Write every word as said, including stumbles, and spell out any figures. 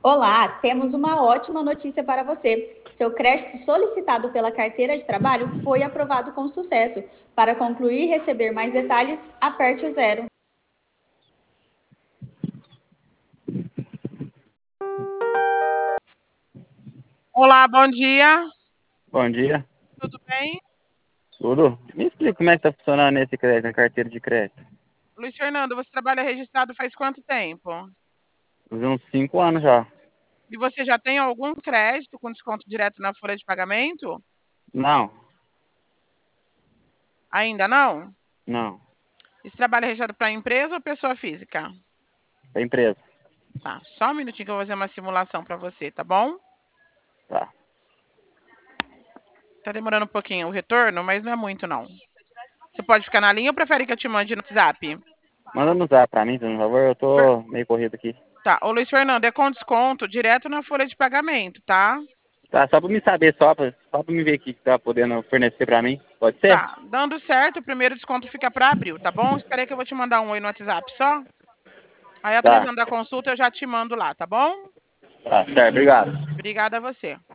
Olá, temos uma ótima notícia para você. Seu crédito solicitado pela carteira de trabalho foi aprovado com sucesso. Para concluir e receber mais detalhes, aperte o zero. Olá, bom dia. Bom dia. Tudo bem? Tudo? Me explica como é que tá funcionando esse crédito, a carteira de crédito. Luiz Fernando, você trabalha registrado faz quanto tempo? Faz uns cinco anos já. E você já tem algum crédito com desconto direto na folha de pagamento? Não, Ainda não? não. Esse trabalho é registrado para empresa ou pessoa física? É empresa. Tá, só um minutinho que eu vou fazer uma simulação para você, tá bom? Tá. Tá demorando um pouquinho o retorno, mas não é muito não. Você pode ficar na linha ou prefere que eu te mande no WhatsApp? Manda no zap pra mim, por favor. Eu Per- tô meio corrido aqui. Tá, ô Luiz Fernando, é com desconto direto na folha de pagamento, tá? Tá, só pra me saber, só pra, só pra me ver o que que tá podendo fornecer pra mim. Pode ser? Tá, dando certo, o primeiro desconto fica para abril, tá bom? Espera aí que eu vou te mandar um oi no WhatsApp só. Aí, Tá. atualizando a consulta, eu já te mando lá, tá bom? Tá, certo. Obrigado. Obrigada a você.